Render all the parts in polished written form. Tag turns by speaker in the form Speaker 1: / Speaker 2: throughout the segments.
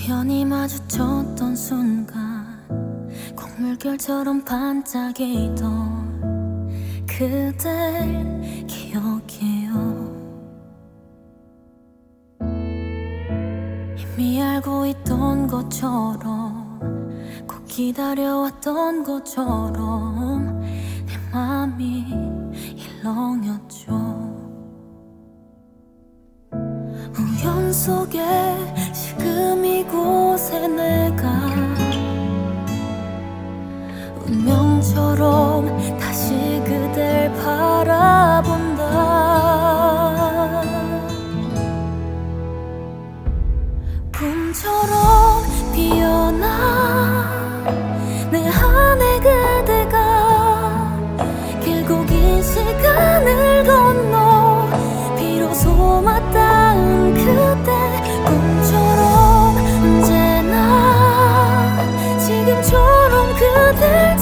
Speaker 1: 우연히 마주쳤던 순간 곡물결처럼 반짝이던 그댈 기억해요. 이미 알고 있던 것처럼 꼭 기다려왔던 것처럼 내 맘이 일렁였죠. 우연 속에 지금 이곳에 내가 운명처럼 다시 그댈 바라본다. 봄처럼 피어나 내 안에 그대가 길고 긴 시간을 건너 비로소 맞닿은 그대. 꿈처럼 언제나 지금처럼 그댈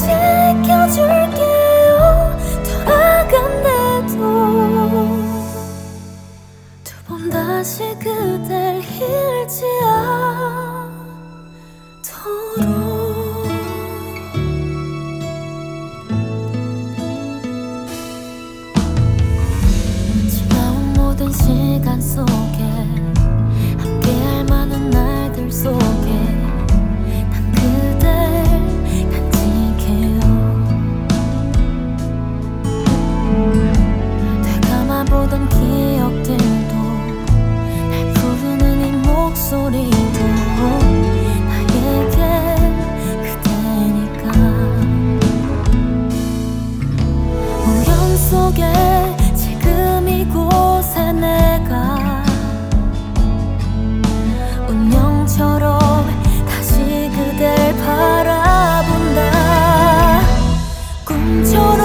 Speaker 1: 지켜줄게요. 돌아간대도 두 번 다시 그댈 잃지 않도록. 지나온 모든 시간 속에 함께할 많은 날들 속에 난 그댈 간직해요. 되감아보던 기억들도 날 부르는 이 목소리도 나에게 그대니까. 우연 속에 지금 이곳에 내가 운명처럼 다시 그댈 바라본다. 꿈처럼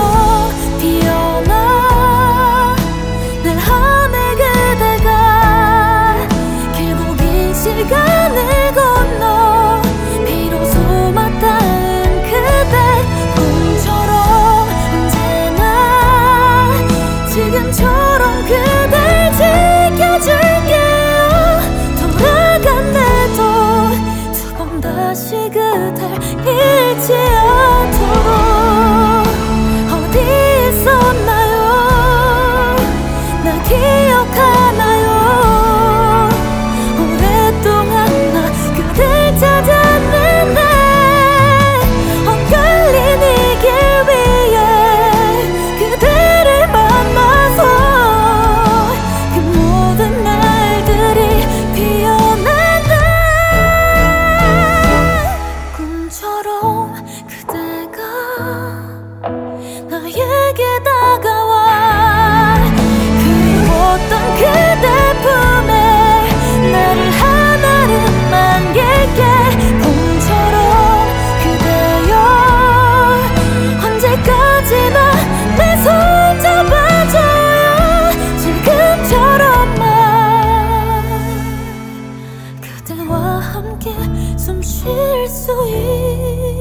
Speaker 1: 피어나 내 안에 그대가 길고 긴 시간을 건너 비로소 맞닿은 그대. 꿈처럼 언제나 지금처럼 그댈 지켜줄게요. 돌아간대도 두 번 다시 그댈 잃지 않도록. 어디 있었나요? 나 기억하나요? 오랫동안 나 그댈 찾았는데 엇갈린 이 길 위에 그대를 만나서 그 모든 날들이 피어난다. 꿈처럼 그대가 나에게 다가와 그리웠던 그대 품에 나를 하나를 안길게. 봄처럼 그대여 언제까지나 내 손 잡아줘요. 지금처럼만 그대와 함께 숨 쉴 수 있게.